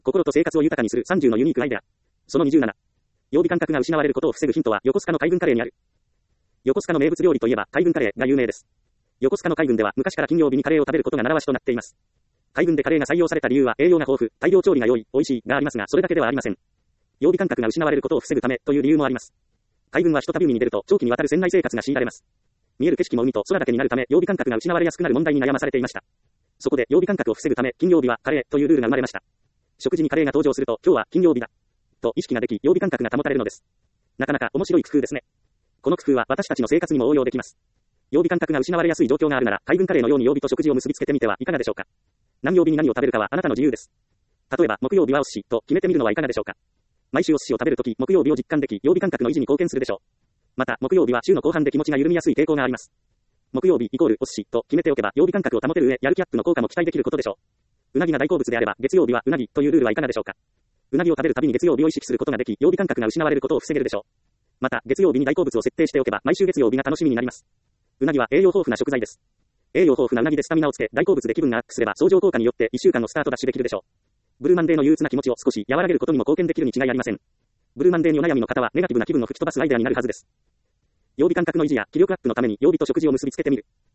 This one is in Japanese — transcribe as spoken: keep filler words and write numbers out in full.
心と生活を豊かにするさんじゅうのユニークアイデア。そのにじゅうなな。曜日感覚が失われることを防ぐヒントは横須賀の海軍カレーにある。横須賀の名物料理といえば海軍カレーが有名です。横須賀の海軍では昔から金曜日にカレーを食べることが習わしとなっています。海軍でカレーが採用された理由は栄養が豊富、大量調理が良い、美味しいがありますが、それだけではありません。曜日感覚が失われることを防ぐためという理由もあります。海軍はひとたび海に出ると長期にわたる船内生活が強いられます。見える景色も海と空だけになるため曜日感覚が失われやすくなる問題に悩まされていました。そこで曜日感覚を防ぐため金曜日はカレーというルールが生まれました。食事にカレーが登場すると今日は金曜日だと意識ができ曜日感覚が保たれるのです。なかなか面白い工夫ですね。この工夫は私たちの生活にも応用できます。曜日感覚が失われやすい状況があるなら海軍カレーのように曜日と食事を結びつけてみてはいかがでしょうか。何曜日に何を食べるかはあなたの自由です。例えば木曜日はお寿司と決めてみるのはいかがでしょうか。毎週お寿司を食べるとき木曜日を実感でき曜日感覚の維持に貢献するでしょう。また木曜日は週の後半で気持ちが緩みやすい傾向があります。木曜日イコールお寿司と決めておけば曜日感覚を保てる上やる気アップの効果も期待できることでしょう。うなぎが大好物であれば月曜日はうなぎというルールはいかがでしょうか。うなぎを食べるたびに月曜日を意識することができ曜日感覚が失われることを防げるでしょう。また月曜日に大好物を設定しておけば毎週月曜日が楽しみになります。うなぎは栄養豊富な食材です。栄養豊富なうなぎでスタミナをつけ大好物で気分がアップすれば相乗効果によっていっしゅうかんのスタートダッシュできるでしょう。ブルーマンデーの憂鬱な気持ちを少し和らげることにも貢献できるに違いありません。ブルーマンデーにお悩みの方はネガティブな気分を吹き飛ばすアイデアになるはずです。曜日感覚の維持や気力アップのために曜日と食事を結びつけてみる。